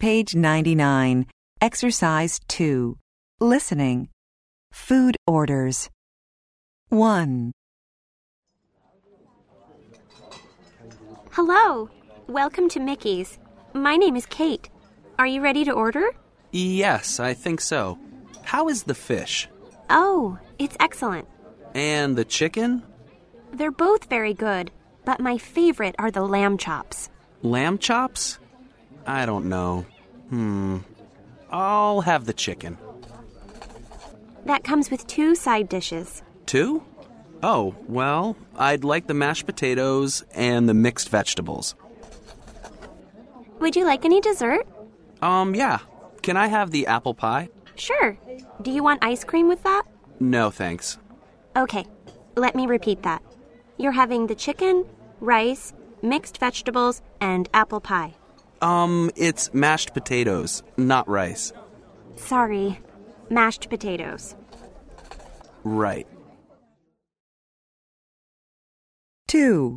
Page 99. Exercise 2. Listening. Food orders. 1. Hello. Welcome to Mickey's. My name is Kate. Are you ready to order? Yes, I think so. How is the fish? Oh, it's excellent. And the chicken? They're both very good, but my favorite are the lamb chops. Lamb chops? I don't know. I'll have the chicken. That comes with 2 side dishes. 2? Oh, well, I'd like the mashed potatoes and the mixed vegetables. Would you like any dessert? Yeah. Can I have the apple pie? Sure. Do you want ice cream with that? No, thanks. Okay, let me repeat that. You're having the chicken, rice, mixed vegetables, and apple pie. It's mashed potatoes, not rice. Sorry, mashed potatoes. Right. 2.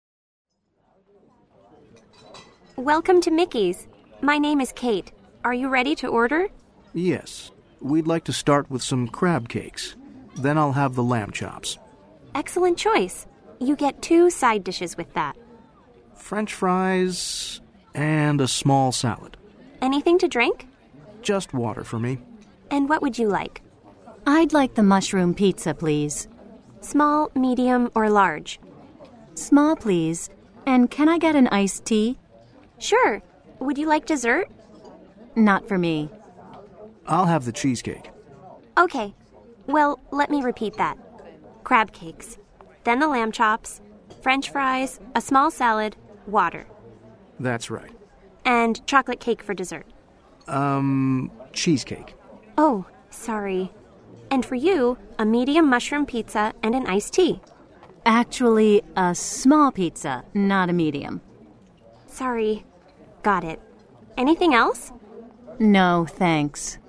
Welcome to Mickey's. My name is Kate. Are you ready to order? Yes. We'd like to start with some crab cakes. Then I'll have the lamb chops. Excellent choice. You get 2 side dishes with that. French fries and a small salad. Anything to drink? Just water for me. And what would you like? I'd like the mushroom pizza, please. Small, medium, or large? Small, please. And can I get an iced tea? Sure. Would you like dessert? Not for me. I'll have the cheesecake. Okay. Well, let me repeat that. Crab cakes. Then the lamb chops, French fries, a small salad, water. That's right. And chocolate cake for dessert. Cheesecake. Oh, sorry. And for you, a medium mushroom pizza and an iced tea. Actually, a small pizza, not a medium. Sorry. Got it. Anything else? No, thanks.